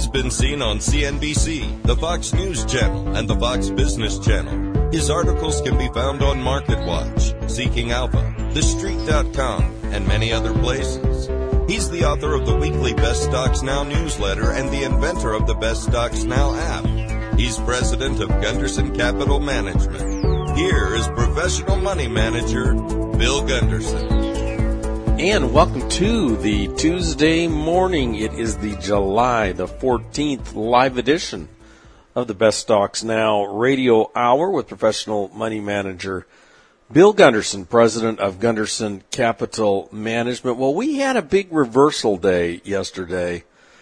He's been seen on CNBC, the Fox News Channel, and the Fox Business Channel. His articles can be found on MarketWatch, Seeking Alpha, TheStreet.com, and many other places. He's the author of the weekly Best Stocks Now newsletter and the inventor of the Best Stocks Now app. He's president of Gunderson Capital Management. Here is professional money manager, Bill Gunderson. And welcome to the Tuesday morning. It is the July the 14th live edition of the Best Stocks Now radio hour with professional money manager Bill Gunderson, president of Gunderson Capital Management. Well, we had a big reversal day yesterday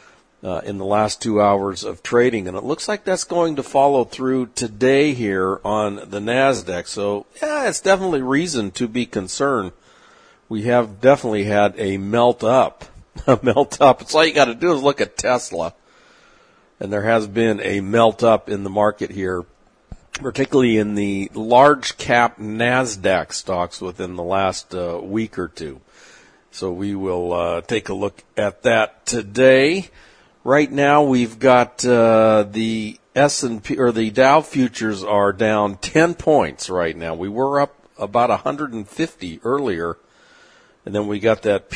in the last 2 hours of trading, and it looks like that's going to follow through today here on the NASDAQ. So, yeah, it's definitely reason to be concerned. We have definitely had a melt up. It's all you got to do is look at Tesla. And there has been a melt up in the market here, particularly in the large cap NASDAQ stocks within the last week or two. So we will take a look at that today. Right now we've got the S&P or the Dow futures are down 10 points right now. We were up about 150 earlier. And then we got that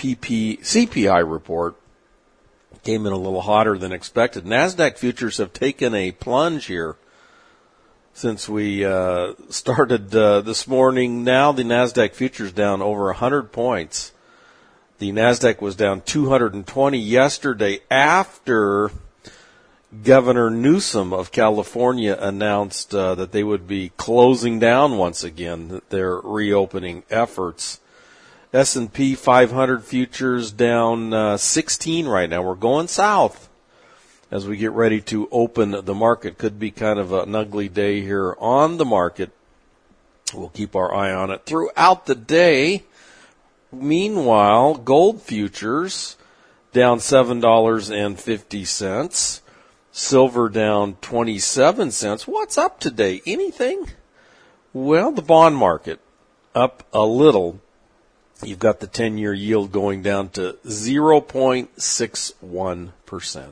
CPI report. Came in a little hotter than expected. NASDAQ futures have taken a plunge here since we started this morning. Now the NASDAQ futures down over 100 points. The NASDAQ was down 220 yesterday after Governor Newsom of California announced that they would be closing down once again their reopening efforts. S&P 500 futures down 16 right now. We're going south as we get ready to open the market. Could be kind of an ugly day here on the market. We'll keep our eye on it throughout the day. Meanwhile, gold futures down $7.50. Silver down 27 cents. What's up today? Anything? Well, the bond market up a little. You've got the 10-year yield going down to 0.61%.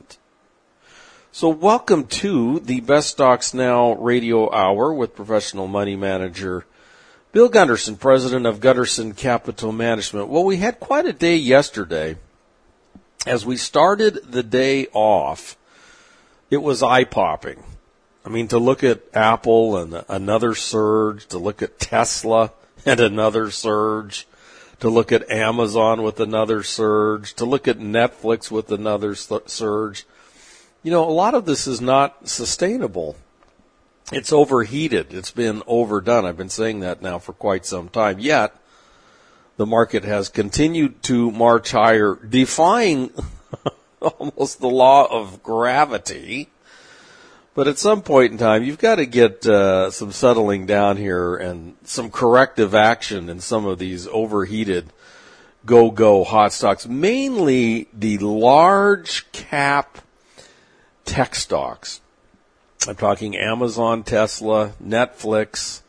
So welcome to the Best Stocks Now radio hour with professional money manager Bill Gunderson, president of Gunderson Capital Management. Well, we had quite a day yesterday. As we started the day off, it was eye-popping. I mean, to look at Apple and another surge, to look at Tesla and another surge, to look at Amazon with another surge, to look at Netflix with another surge. You know, a lot of this is not sustainable. It's overheated. It's been overdone. I've been saying that now for quite some time. Yet, the market has continued to march higher, defying almost the law of gravity. But at some point in time, you've got to get some settling down here and some corrective action in some of these overheated go-go hot stocks, mainly the large cap tech stocks. I'm talking Amazon, Tesla, Netflix,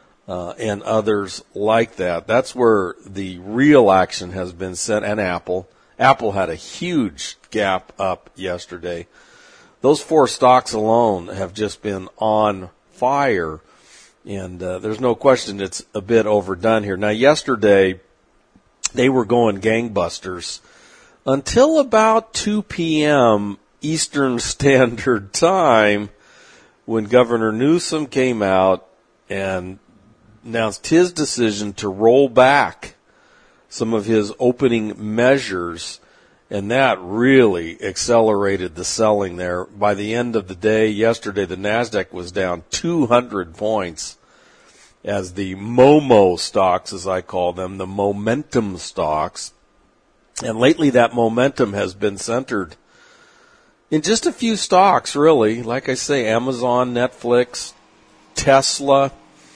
and others like that. That's where the real action has been set, and Apple. Apple had a huge gap up yesterday. Those four stocks alone have just been on fire, and there's no question it's a bit overdone here. Now, yesterday, they were going gangbusters until about 2 p.m. Eastern Standard Time when Governor Newsom came out and announced his decision to roll back some of his opening measures. And that really accelerated the selling there. By the end of the day, yesterday, the NASDAQ was down 200 points as the MOMO stocks, as I call them, the momentum stocks. And lately that momentum has been centered in just a few stocks, really. Like I say, Amazon, Netflix, Tesla,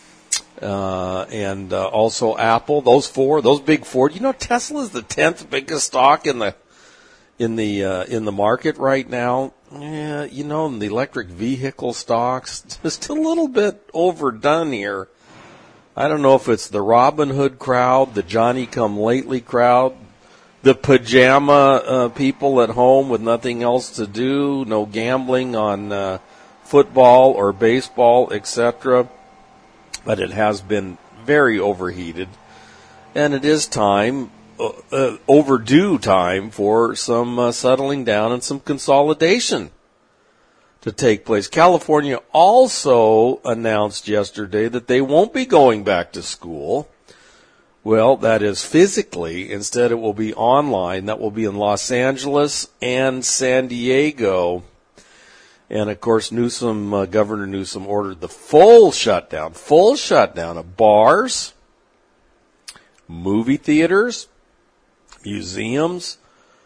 and also Apple. Those big four. You know, Tesla is the 10th biggest stock in the market right now. Yeah, you know, the electric vehicle stocks, just a little bit overdone here. I don't know if it's the Robin Hood crowd, the Johnny-come-lately crowd, the pajama people at home with nothing else to do, no gambling on football or baseball, etc. But it has been very overheated, and it is time, overdue time, for some settling down and some consolidation to take place. California also announced yesterday that they won't be going back to school. Well, that is physically. Instead, it will be online. That will be in Los Angeles and San Diego. And, of course, Governor Newsom ordered the full shutdown of bars, movie theaters, museums,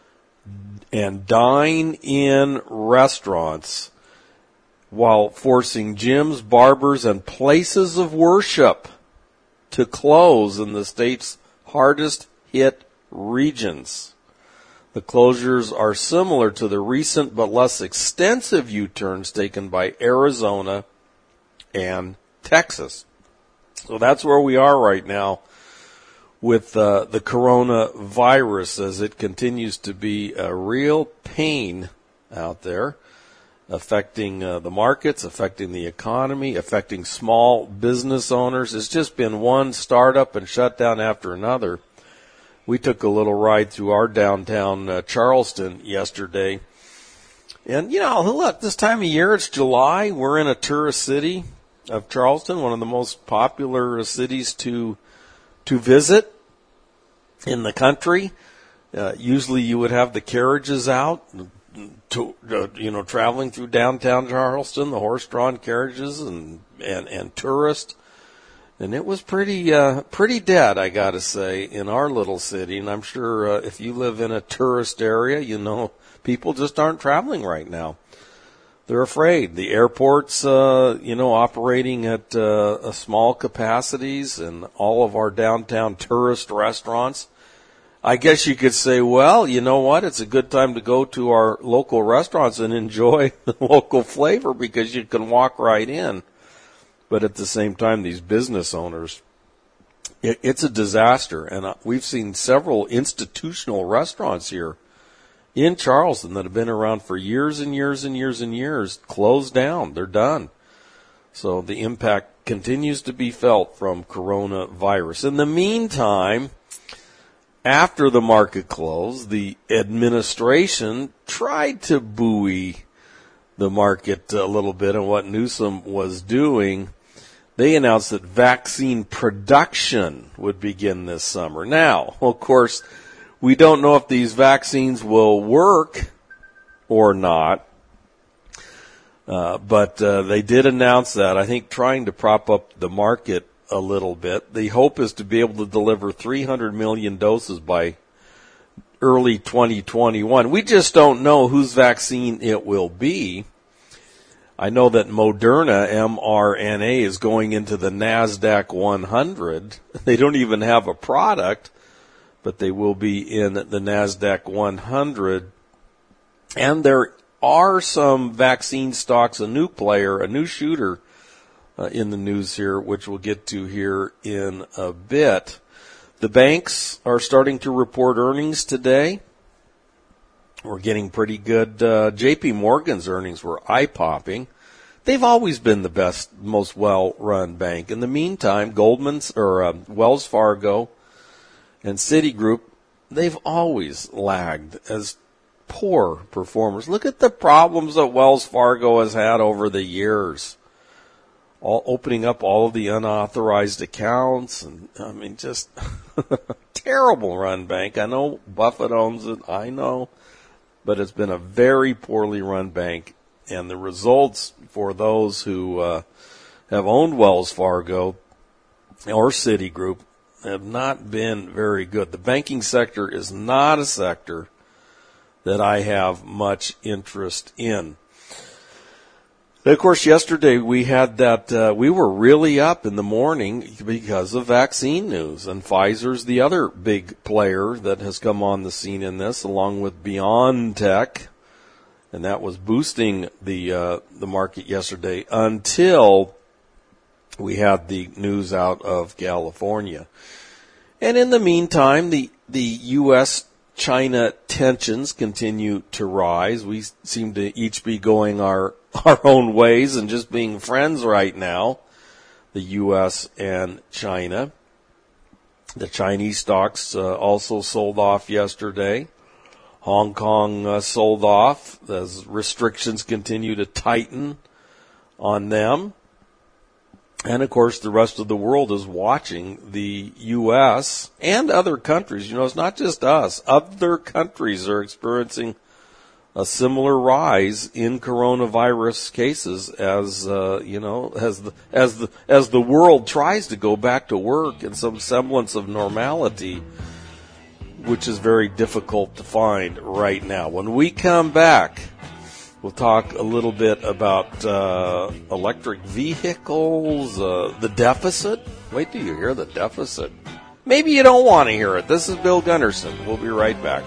and dine-in restaurants, while forcing gyms, barbers, and places of worship to close in the state's hardest hit regions. The closures are similar to the recent but less extensive U-turns taken by Arizona and Texas. So that's where we are right now with the coronavirus, as it continues to be a real pain out there, affecting the markets, affecting the economy, affecting small business owners. It's just been one startup and shutdown after another. We took a little ride through our downtown Charleston yesterday. And, look, this time of year, it's July. We're in a tourist city of Charleston, one of the most popular cities to visit in the country. Usually you would have the carriages out, traveling through downtown Charleston, the horse-drawn carriages and tourists. And it was pretty dead, I gotta say, in our little city. And I'm sure if you live in a tourist area, people just aren't traveling right now. They're afraid. The airport's, operating at small capacities, and all of our downtown tourist restaurants. I guess you could say, well, you know what? It's a good time to go to our local restaurants and enjoy the local flavor because you can walk right in. But at the same time, these business owners, it's a disaster. And we've seen several institutional restaurants here in Charleston that have been around for years and years and years and years closed down. They're done. So the impact continues to be felt from coronavirus. In the meantime, after the market closed, the administration tried to buoy the market a little bit on what Newsom was doing. They announced that vaccine production would begin this summer. Now, of course, we don't know if these vaccines will work or not, but they did announce that, I think trying to prop up the market a little bit. The hope is to be able to deliver 300 million doses by early 2021. We just don't know whose vaccine it will be. I know that Moderna, mRNA, is going into the NASDAQ 100. They don't even have a product, but they will be in the NASDAQ 100. And there are some vaccine stocks, a new player, a new shooter in the news here, which we'll get to here in a bit. The banks are starting to report earnings today. We're getting pretty good. J.P. Morgan's earnings were eye-popping. They've always been the best, most well-run bank. In the meantime, Wells Fargo and Citigroup, they've always lagged as poor performers. Look at the problems that Wells Fargo has had over the years. Opening up all of the unauthorized accounts, and just terrible run bank. I know Buffett owns it, I know, but it's been a very poorly run bank, and the results for those who have owned Wells Fargo or Citigroup have not been very good. The banking sector is not a sector that I have much interest in. Of course, yesterday we had that, we were really up in the morning because of vaccine news, and Pfizer's the other big player that has come on the scene in this, along with BioNTech, and that was boosting the market yesterday until we had the news out of California. And in the meantime, the U.S. China tensions continue to rise. We seem to each be going our own ways and just being friends right now, the U.S. and China. The Chinese stocks also sold off yesterday. Hong Kong sold off as restrictions continue to tighten on them. And, of course, the rest of the world is watching the U.S. and other countries. You know, it's not just us. Other countries are experiencing a similar rise in coronavirus cases as the world tries to go back to work in some semblance of normality, which is very difficult to find right now. When we come back, we'll talk a little bit about electric vehicles, the deficit. Wait till you hear the deficit. Maybe you don't want to hear it. This is Bill Gunderson. We'll be right back.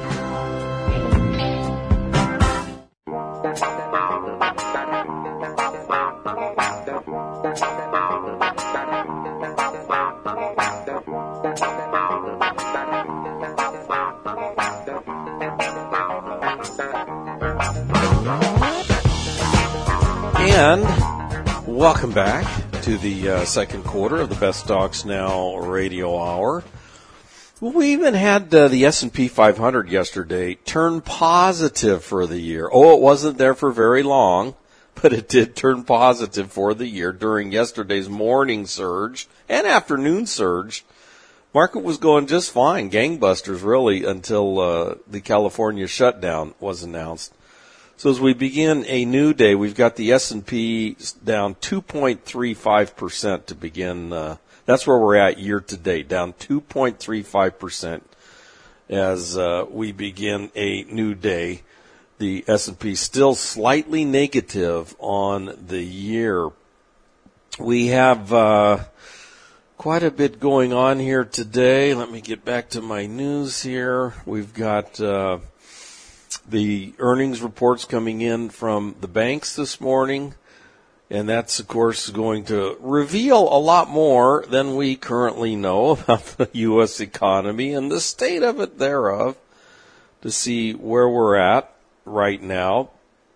And welcome back to the second quarter of the Best Stocks Now radio hour. We even had the S&P 500 yesterday turn positive for the year. Oh, it wasn't there for very long, but it did turn positive for the year during yesterday's morning surge and afternoon surge. Market was going just fine, gangbusters really, until the California shutdown was announced. So as we begin a new day, we've got the S&P down 2.35% to begin. That's where we're at year to date, down 2.35% as we begin a new day. The S&P still slightly negative on the year. We have quite a bit going on here today. Let me get back to my news here. We've got the earnings reports coming in from the banks this morning, and that's, of course, going to reveal a lot more than we currently know about the U.S. economy and the state of it thereof, to see where we're at right now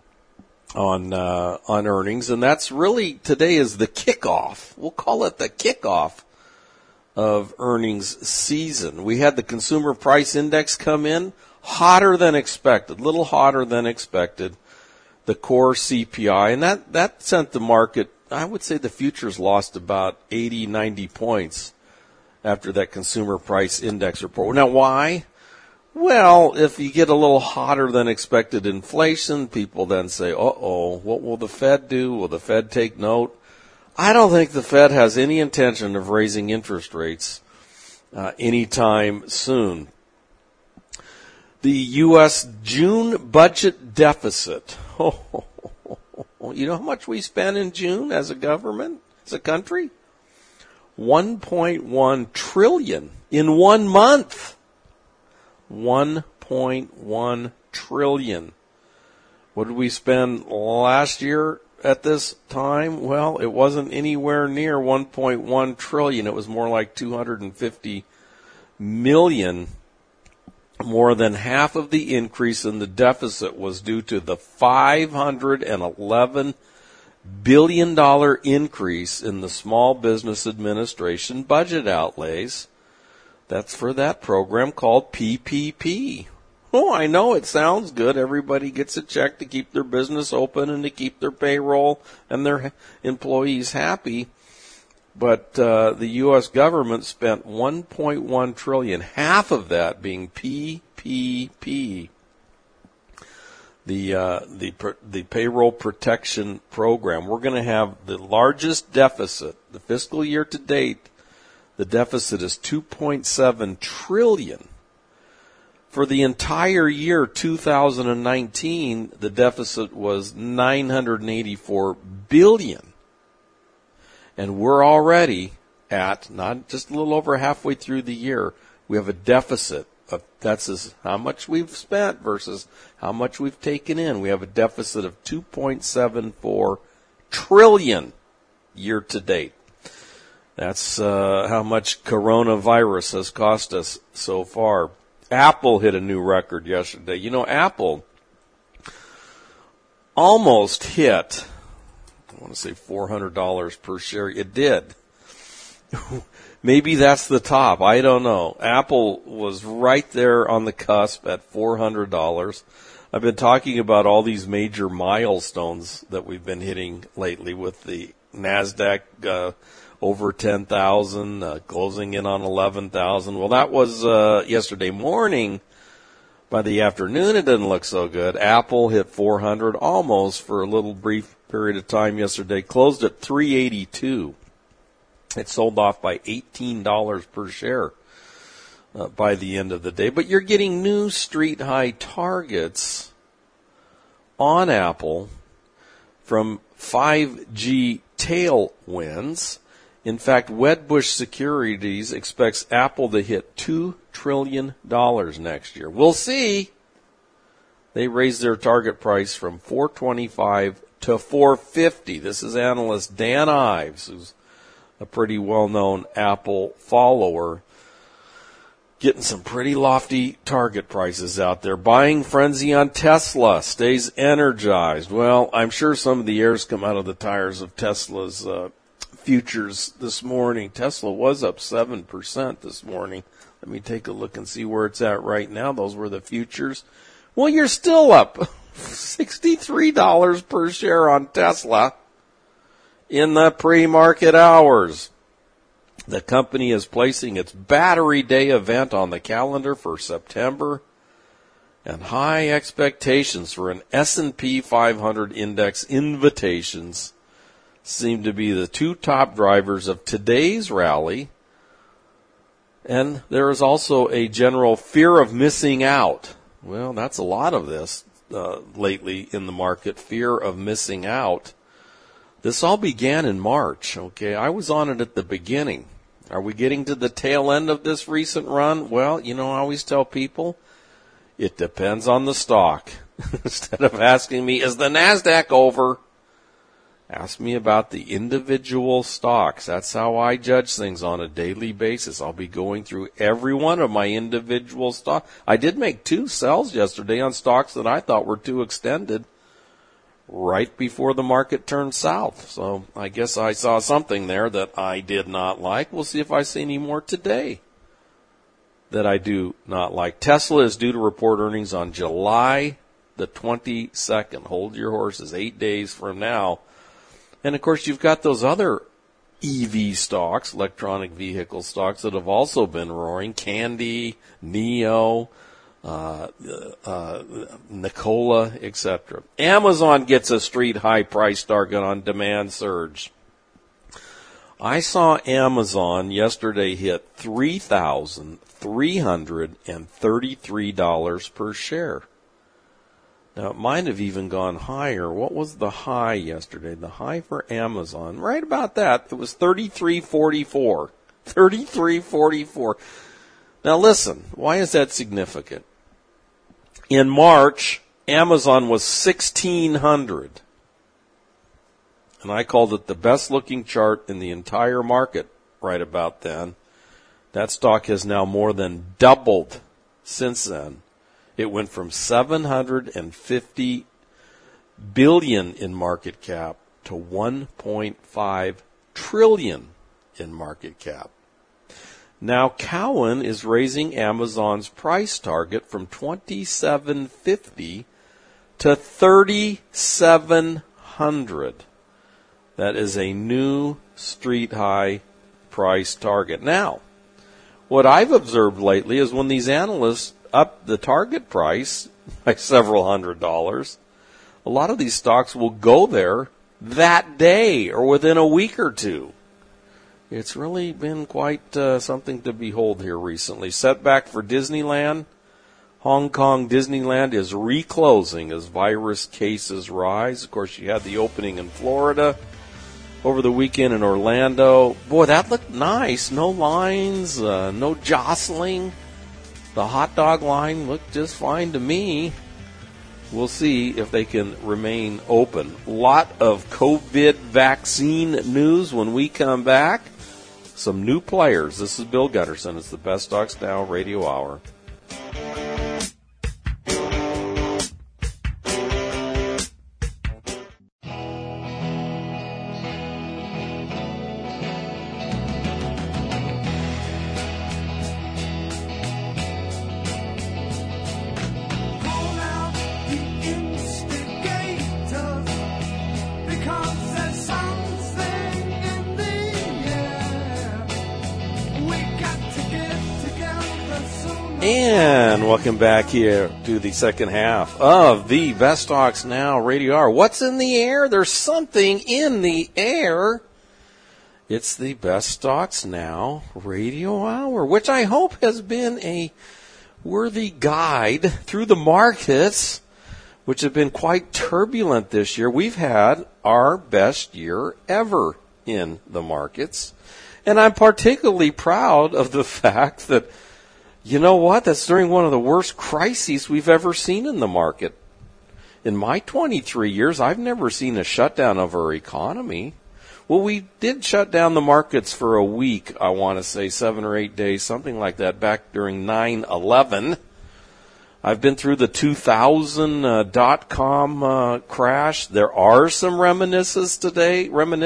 on earnings. And that's really, today is the kickoff. We'll call it the kickoff of earnings season. We had the consumer price index come in hotter than expected, a little hotter than expected, the core CPI, and that sent the market, I would say the futures lost about 80, 90 points after that consumer price index report. Now, why? Well, if you get a little hotter than expected inflation, people then say, uh-oh, what will the Fed do? Will the Fed take note? I don't think the Fed has any intention of raising interest rates anytime soon. The U.S. June budget deficit. You know how much we spent in June as a government, as a country? $1.1 trillion in 1 month. $1.1 trillion. What did we spend last year at this time? Well, it wasn't anywhere near 1.1 trillion. It was more like 250 million. More than half of the increase in the deficit was due to the $511 billion increase in the Small Business Administration budget outlays. That's for that program called PPP. Oh, I know it sounds good. Everybody gets a check to keep their business open and to keep their payroll and their employees happy. But the U.S. government spent $1.1 trillion, half of that being PPP, the payroll protection program. We're going to have the largest deficit, the fiscal year to date. The deficit is $2.7 trillion. For the entire year 2019, the deficit was $984 billion. And we're already at, not just a little over halfway through the year, we have a deficit of, that's how much we've spent versus how much we've taken in. We have a deficit of $2.74 trillion year to date. That's how much coronavirus has cost us so far. Apple hit a new record yesterday. You know, Apple almost hit, I want to say $400 per share. It did. Maybe that's the top. I don't know. Apple was right there on the cusp at $400. I've been talking about all these major milestones that we've been hitting lately with the NASDAQ over 10,000, closing in on 11,000. Well, that was yesterday morning. By the afternoon, it didn't look so good. Apple hit 400 almost for a little brief period of time yesterday. Closed at 382. It sold off by $18 per share by the end of the day. But you're getting new street high targets on Apple from 5G tailwinds. In fact, Wedbush Securities expects Apple to hit $2 trillion next year. We'll see. They raised their target price from $425 to $450. This is analyst Dan Ives, who's a pretty well-known Apple follower, getting some pretty lofty target prices out there. Buying frenzy on Tesla stays energized. Well, I'm sure some of the air's come out of the tires of Tesla's futures this morning. Tesla was up 7% this morning. Let me take a look and see where it's at right now. Those were the futures. Well, you're still up $63 per share on Tesla in the pre-market hours. The company is placing its Battery Day event on the calendar for September, and high expectations for an S&P 500 index invitations seem to be the two top drivers of today's rally. And there is also a general fear of missing out. Well, that's a lot of this lately in the market, fear of missing out. This all began in March, okay? I was on it at the beginning. Are we getting to the tail end of this recent run? Well, you know, I always tell people, it depends on the stock. Instead of asking me, is the NASDAQ over? Ask me about the individual stocks. That's how I judge things on a daily basis. I'll be going through every one of my individual stocks. I did make 2 sells yesterday on stocks that I thought were too extended right before the market turned south. So I guess I saw something there that I did not like. We'll see if I see any more today that I do not like. Tesla is due to report earnings on July the 22nd. Hold your horses, 8 days from now. And, of course, you've got those other EV stocks, electronic vehicle stocks, that have also been roaring. Candy, NIO, Nikola, etc. Amazon gets a street high price target on demand surge. I saw Amazon yesterday hit $3,333 per share. Now, it might have even gone higher. What was the high yesterday? The high for Amazon, right about that. It was $33.44. $33.44. Now, listen, why is that significant? In March, Amazon was $1,600. And I called it the best-looking chart in the entire market right about then. That stock has now more than doubled since then. It went from $750 billion in market cap to $1.5 trillion in market cap. Now Cowen is raising Amazon's price target from $2,750 to $3,700. That is a new street high price target. Now, what I've observed lately is when these analysts up the target price by several $100s, a lot of these stocks will go there that day or within a week or two. It's really been quite something to behold here recently. Setback for Disneyland. Hong Kong Disneyland is reclosing as virus cases rise. Of course, you had the opening in Florida over the weekend in Orlando. Boy, that looked nice. No lines, no jostling. The hot dog line looked just fine to me. We'll see if they can remain open. A lot of COVID vaccine news when we come back. Some new players. This is Bill Gunderson. It's the Best Stocks Now Radio Hour. And welcome back here to the second half of the Best Stocks Now Radio Hour. What's in the air? There's something in the air. It's the Best Stocks Now Radio Hour, which I hope has been a worthy guide through the markets, which have been quite turbulent this year. We've had our best year ever in the markets. And I'm particularly proud of the fact that, you know what, that's during one of the worst crises we've ever seen in the market. In my 23 years, I've never seen a shutdown of our economy. Well, we did shut down the markets for a week, I want to say 7 or 8 days, something like that, back during 9/11. I've been through the 2000 dot-com crash. There are some reminiscence today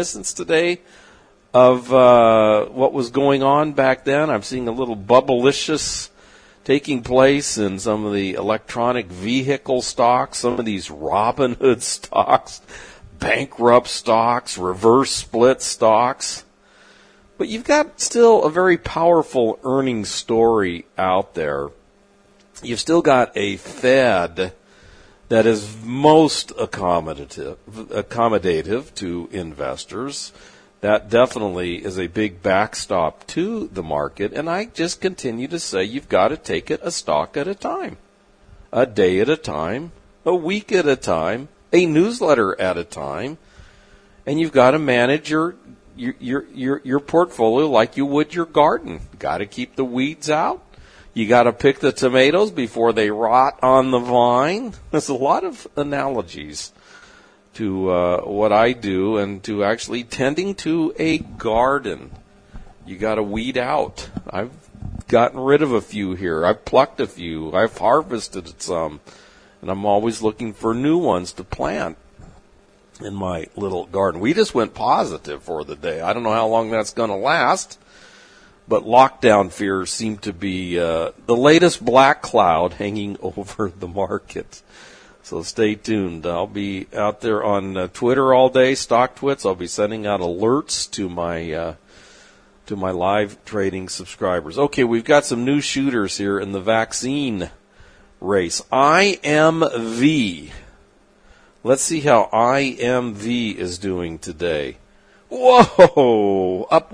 of what was going on back then. I'm seeing a little bubblicious taking place in some of the electronic vehicle stocks, some of these Robinhood stocks, bankrupt stocks, reverse split stocks. But you've got still a very powerful earnings story out there. You've still got a Fed that is most accommodative to investors. That definitely is a big backstop to the market, and I just continue to say you've got to take it a stock at a time, a day at a time, a week at a time, a newsletter at a time, and you've got to manage your portfolio like you would your garden. You got to keep the weeds out. You got to pick the tomatoes before they rot on the vine. There's a lot of analogies to what I do and to actually tending to a garden. You got to weed out. I've gotten rid of a few here. I've plucked a few. I've harvested some. And I'm always looking for new ones to plant in my little garden. We just went positive for the day. I don't know how long that's going to last, but lockdown fears seem to be the latest black cloud hanging over the market. So stay tuned. I'll be out there on Twitter all day, StockTwits. I'll be sending out alerts to my live trading subscribers. Okay, we've got some new shooters here in the vaccine race. IMV. Let's see how IMV is doing today. Whoa! Up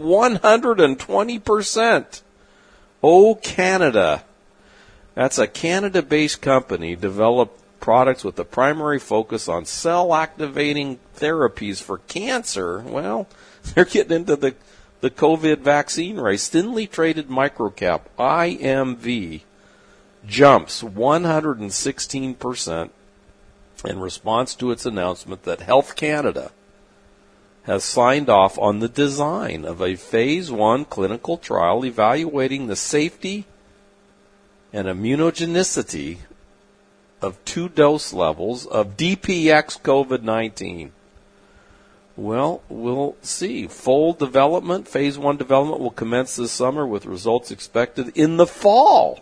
120%. Oh, Canada. That's a Canada-based company developed products with a primary focus on cell-activating therapies for cancer. Well, they're getting into the COVID vaccine race. Thinly traded microcap, IMV, jumps 116% in response to its announcement that Health Canada has signed off on the design of a Phase 1 clinical trial evaluating the safety and immunogenicity of 2 dose levels of DPX COVID-19. Well, we'll see. Full development, Phase 1 development will commence this summer with results expected in the fall.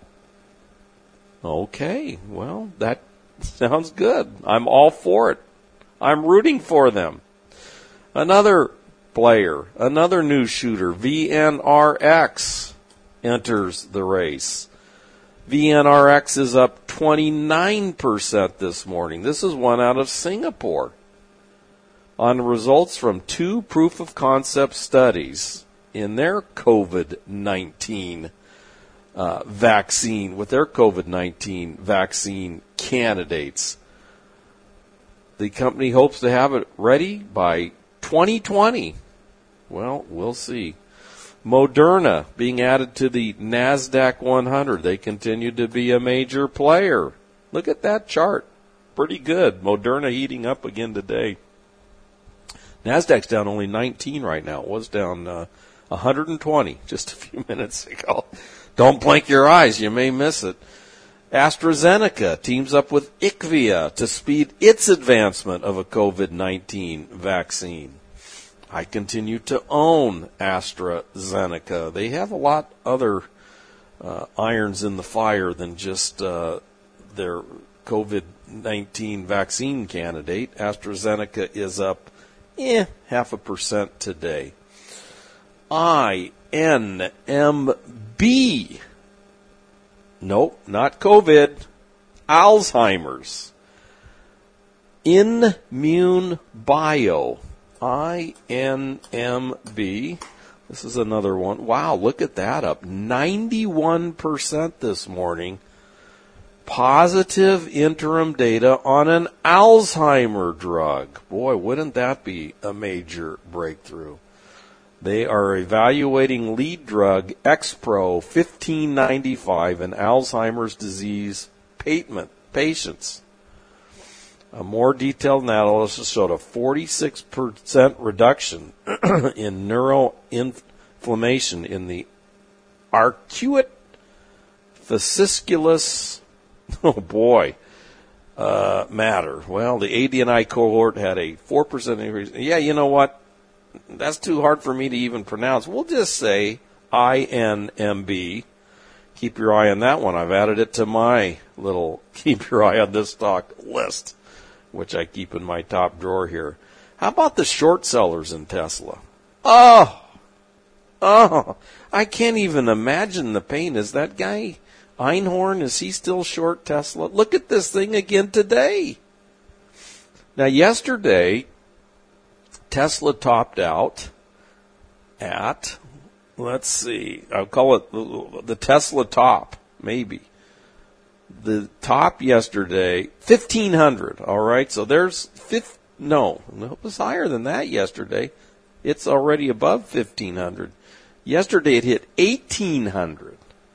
Okay, well, that sounds good. I'm all for it. I'm rooting for them. Another player, another new shooter, VNRX, enters the race. VNRX is up 29% this morning. This is one out of Singapore on results from 2 proof-of-concept studies in their COVID-19 vaccine, with their COVID-19 vaccine candidates. The company hopes to have it ready by 2020. Well, we'll see. Moderna being added to the NASDAQ 100. They continue to be a major player. Look at that chart. Pretty good. Moderna heating up again today. NASDAQ's down only 19 right now. It was down 120 just a few minutes ago. Don't blink your eyes. You may miss it. AstraZeneca teams up with IQVIA to speed its advancement of a COVID-19 vaccine. I continue to own AstraZeneca. They have a lot other irons in the fire than just their COVID-19 vaccine candidate. AstraZeneca is up 0.5% today. INMB. Nope, not COVID. Alzheimer's. Immune Bio. INMB. This is another one. Wow, look at that, up 91% this morning. Positive interim data on an Alzheimer drug. Boy, wouldn't that be a major breakthrough? They are evaluating lead drug Expro 1595 in Alzheimer's disease patients. A more detailed analysis showed a 46% reduction in neuroinflammation in the arcuate fasciculus, matter. Well, the AD&I cohort had a 4% increase. Yeah, you know what? That's too hard for me to even pronounce. We'll just say INMB. Keep your eye on that one. I've added it to my little keep your eye on this stock list, which I keep in my top drawer here. How about the short sellers in Tesla? Oh, I can't even imagine the pain. Is that guy Einhorn, is he still short Tesla? Look at this thing again today. Now, yesterday, Tesla topped out at, let's see, I'll call it the Tesla top, maybe. The top yesterday, 1,500, all right? So there's, it was higher than that yesterday. It's already above 1,500. Yesterday it hit 1,800.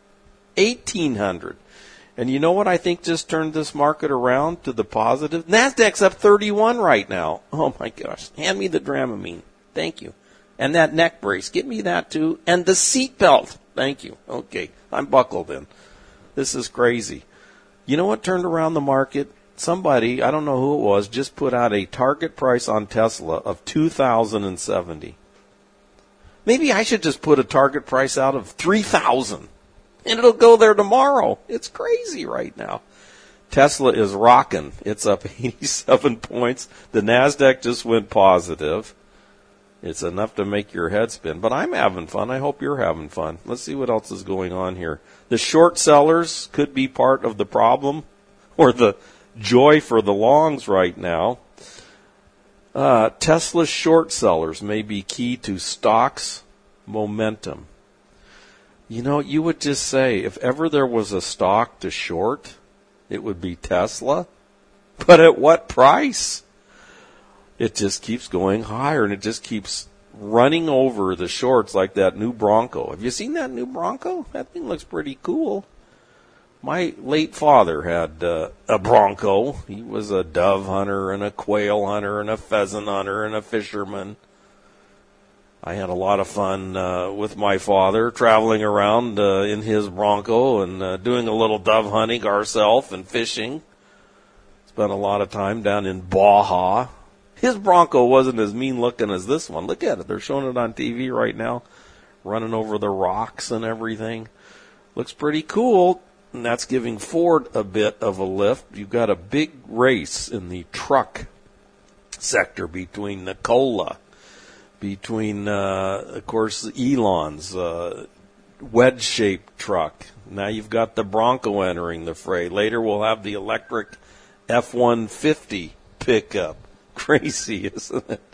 1,800. And you know what I think just turned this market around to the positive? NASDAQ's up 31 right now. Oh, my gosh. Hand me the Dramamine. Thank you. And that neck brace. Get me that, too. And the seat belt. Thank you. Okay. I'm buckled in. This is crazy. You know what turned around the market? Somebody, I don't know who it was, just put out a target price on Tesla of $2,070. Maybe I should just put a target price out of $3,000. And it'll go there tomorrow. It's crazy right now. Tesla is rocking. It's up 87 points. The NASDAQ just went positive. It's enough to make your head spin. But I'm having fun. I hope you're having fun. Let's see what else is going on here. The short sellers could be part of the problem or the joy for the longs right now. Tesla's short sellers may be key to stocks momentum. You know, you would just say, if ever there was a stock to short, it would be Tesla. But at what price? It just keeps going higher, and it just keeps running over the shorts like that new Bronco. Have you seen that new Bronco? That thing looks pretty cool. My late father had a Bronco. He was a dove hunter and a quail hunter and a pheasant hunter and a fisherman. I had a lot of fun with my father traveling around in his Bronco and doing a little dove hunting ourselves and fishing. Spent a lot of time down in Baja. His Bronco wasn't as mean looking as this one. Look at it. They're showing it on TV right now, running over the rocks and everything. Looks pretty cool, and that's giving Ford a bit of a lift. You've got a big race in the truck sector between Nikola, between, of course, Elon's wedge-shaped truck. Now you've got the Bronco entering the fray. Later we'll have the electric F-150 pickup. Crazy, isn't it?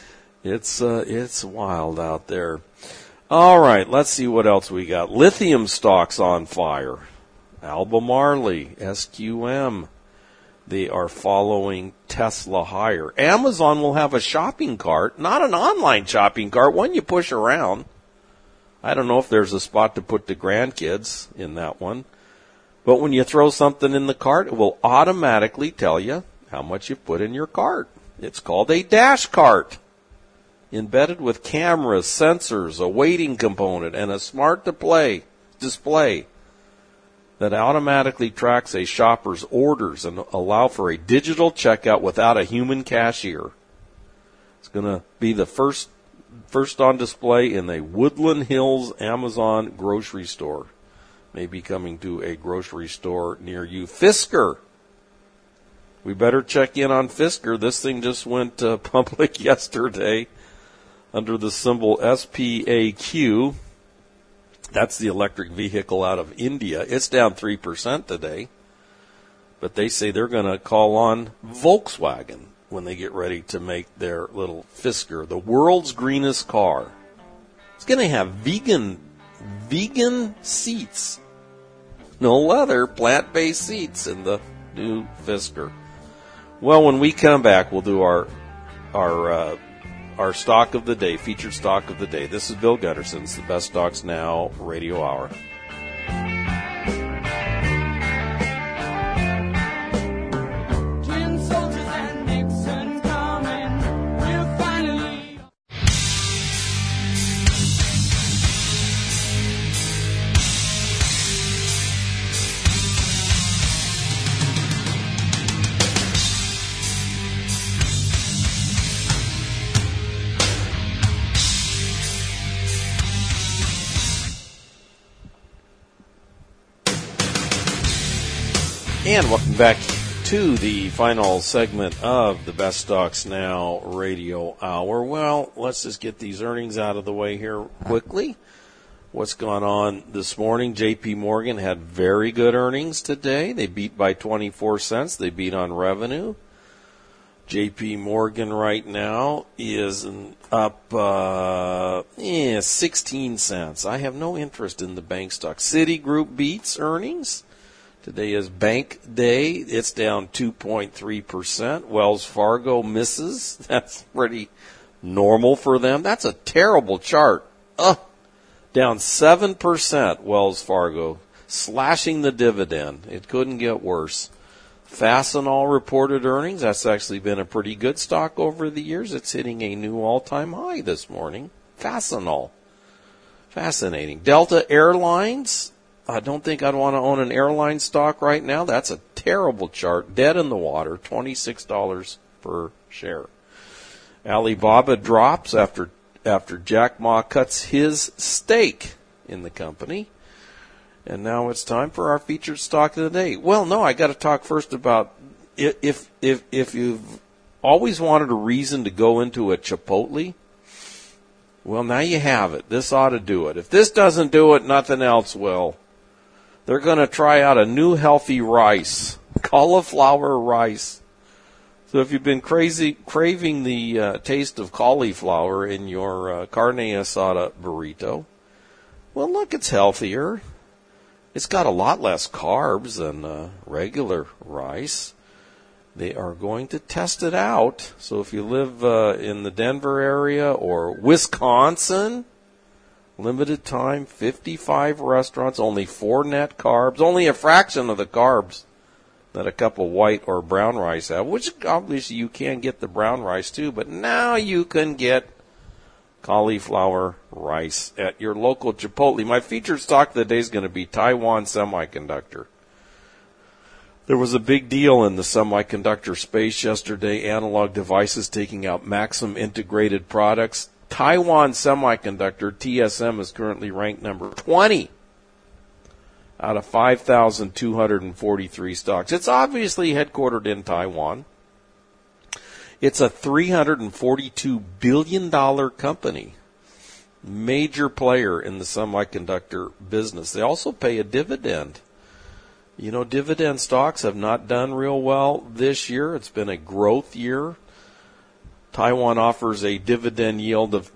It's wild out there. All right, let's see what else we got. Lithium stocks on fire. Albemarle, SQM. They are following Tesla higher. Amazon will have a shopping cart, not an online shopping cart, one you push around. I don't know if there's a spot to put the grandkids in that one. But when you throw something in the cart, it will automatically tell you how much you put in your cart. It's called a dash cart. Embedded with cameras, sensors, a weighting component, and a smart display. that automatically tracks a shopper's orders and allow for a digital checkout without a human cashier. It's going to be the first on display in the Woodland Hills Amazon grocery store. May be coming to a grocery store near you. Fisker. We better check in on Fisker. This thing just went public yesterday under the symbol SPAQ. That's the electric vehicle out of India. It's down 3% today. But they say they're going to call on Volkswagen when they get ready to make their little Fisker, the world's greenest car. It's going to have vegan seats. No leather, plant-based seats in the new Fisker. Well, when we come back, we'll do our stock of the day, featured stock of the day. This is Bill Gunderson's The Best Stocks Now Radio Hour. And welcome back to the final segment of the Best Stocks Now Radio Hour. Well, let's just get these earnings out of the way here quickly. What's gone on this morning? J.P. Morgan had very good earnings today. They beat by 24 cents. They beat on revenue. J.P. Morgan right now is up 16 cents. I have no interest in the bank stock. Citigroup beats earnings. Today is bank day. It's down 2.3%. Wells Fargo misses. That's pretty normal for them. That's a terrible chart. Down 7%, Wells Fargo, slashing the dividend. It couldn't get worse. Fastenal reported earnings. That's actually been a pretty good stock over the years. It's hitting a new all-time high this morning. Fastenal. Fascinating. Delta Airlines. I don't think I'd want to own an airline stock right now. That's a terrible chart. Dead in the water. $26 per share. Alibaba drops after Jack Ma cuts his stake in the company. And now it's time for our featured stock of the day. Well, no, I got to talk first about if you've always wanted a reason to go into a Chipotle, well, now you have it. This ought to do it. If this doesn't do it, nothing else will. They're going to try out a new healthy rice, cauliflower rice. So if you've been craving the taste of cauliflower in your carne asada burrito, well, look, it's healthier. It's got a lot less carbs than regular rice. They are going to test it out. So if you live in the Denver area or Wisconsin, limited time, 55 restaurants, only 4 net carbs, only a fraction of the carbs that a cup of white or brown rice have, which obviously you can get the brown rice too, but now you can get cauliflower rice at your local Chipotle. My featured stock of the day is going to be Taiwan Semiconductor. There was a big deal in the semiconductor space yesterday, Analog Devices taking out Maxim Integrated Products. Taiwan Semiconductor, TSM, is currently ranked number 20 out of 5,243 stocks. It's obviously headquartered in Taiwan. It's a $342 billion company, major player in the semiconductor business. They also pay a dividend. You know, dividend stocks have not done real well this year. It's been a growth year. Taiwan offers a dividend yield of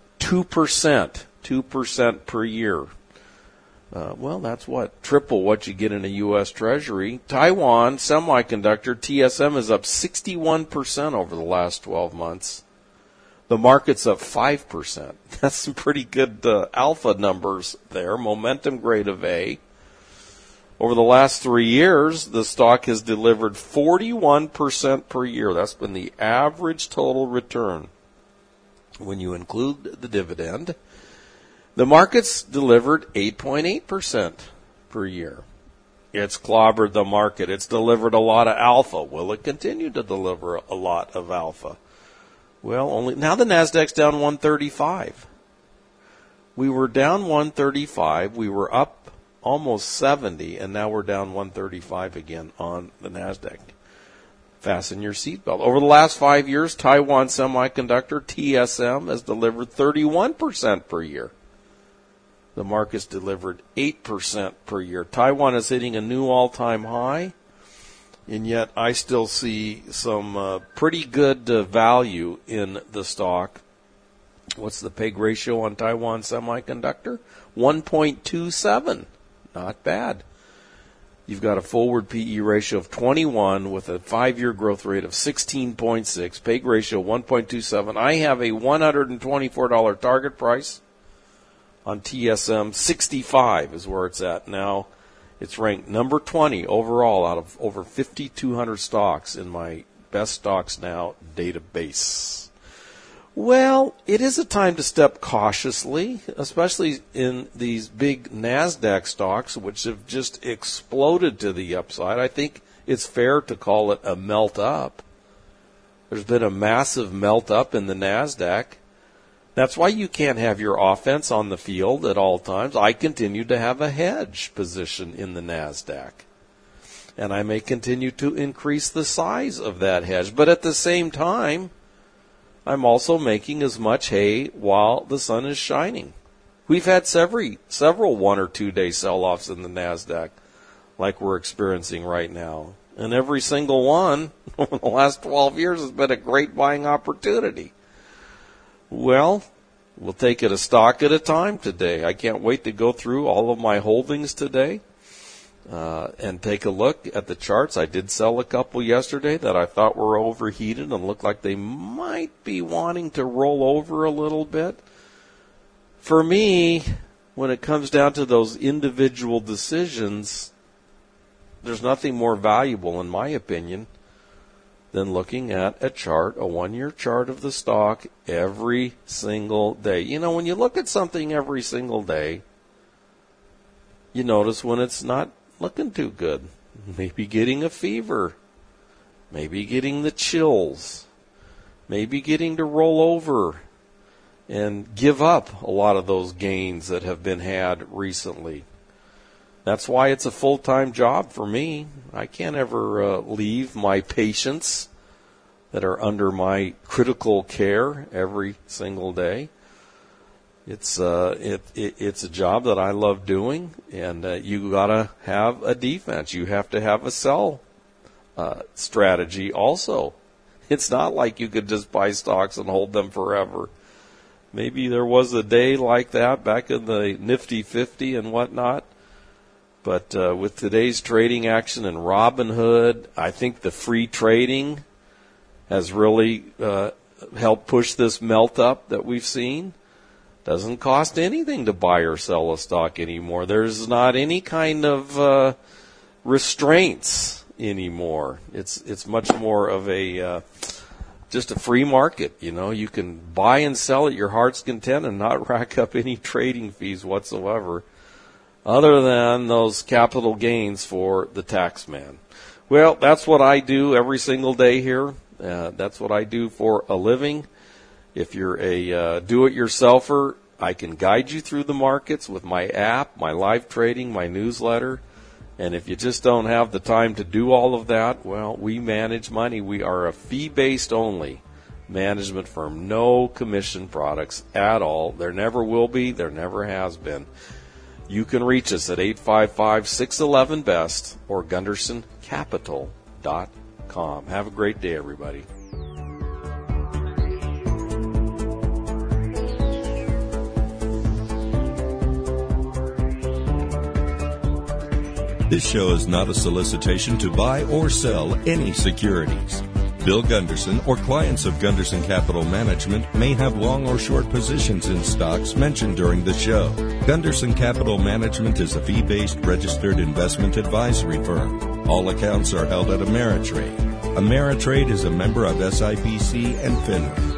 2% per year. Well, that's triple what you get in a U.S. Treasury. Taiwan Semiconductor, TSM, is up 61% over the last 12 months. The market's up 5%. That's some pretty good alpha numbers there. Momentum grade of A. Over the last 3 years, the stock has delivered 41% per year. That's been the average total return when you include the dividend. The market's delivered 8.8% per year. It's clobbered the market. It's delivered a lot of alpha. Will it continue to deliver a lot of alpha? Well, only now the Nasdaq's down 135. We were down 135. We were up almost 70, and now we're down 135 again on the Nasdaq. Fasten your seatbelt. Over the last 5 years, Taiwan Semiconductor, TSM, has delivered 31% per year. The market's delivered 8% per year. Taiwan is hitting a new all-time high, and yet I still see some pretty good value in the stock. What's the PEG ratio on Taiwan Semiconductor? 1.27. Not bad. You've got a forward PE ratio of 21 with a 5-year growth rate of 16.6, PEG ratio 1.27. I have a $124 target price on TSM. 65 is where it's at now. It's ranked number 20 overall out of over 5,200 stocks in my Best Stocks Now database. Well, it is a time to step cautiously, especially in these big NASDAQ stocks, which have just exploded to the upside. I think it's fair to call it a melt up. There's been a massive melt up in the NASDAQ. That's why you can't have your offense on the field at all times. I continue to have a hedge position in the NASDAQ. And I may continue to increase the size of that hedge. But at the same time, I'm also making as much hay while the sun is shining. We've had several 1 or 2 day sell-offs in the NASDAQ like we're experiencing right now. And every single one over the last 12 years has been a great buying opportunity. Well, we'll take it a stock at a time today. I can't wait to go through all of my holdings today and take a look at the charts. I did sell a couple yesterday that I thought were overheated and looked like they might be wanting to roll over a little bit. For me, when it comes down to those individual decisions, there's nothing more valuable, in my opinion, than looking at a chart, a 1-year chart of the stock every single day. You know, when you look at something every single day, you notice when it's not looking too good. Maybe getting a fever. Maybe getting the chills. Maybe getting to roll over and give up a lot of those gains that have been had recently. That's why it's a full-time job for me. I can't ever leave my patients that are under my critical care every single day. It's a job that I love doing, and you gotta have a defense. You have to have a sell strategy also. It's not like you could just buy stocks and hold them forever. Maybe there was a day like that back in the Nifty 50 and whatnot. But with today's trading action in Robinhood, I think the free trading has really helped push this melt up that we've seen. Doesn't cost anything to buy or sell a stock anymore. There's not any kind of restraints anymore. It's much more of a just a free market. You know, you can buy and sell at your heart's content and not rack up any trading fees whatsoever, other than those capital gains for the tax man. Well, that's what I do every single day here. That's what I do for a living. If you're a do-it-yourselfer, I can guide you through the markets with my app, my live trading, my newsletter. And if you just don't have the time to do all of that, well, we manage money. We are a fee-based only management firm. No commission products at all. There never will be. There never has been. You can reach us at 855-611-BEST or GundersonCapital.com. Have a great day, everybody. This show is not a solicitation to buy or sell any securities. Bill Gunderson or clients of Gunderson Capital Management may have long or short positions in stocks mentioned during the show. Gunderson Capital Management is a fee-based registered investment advisory firm. All accounts are held at Ameritrade. Ameritrade is a member of SIPC and FINRA.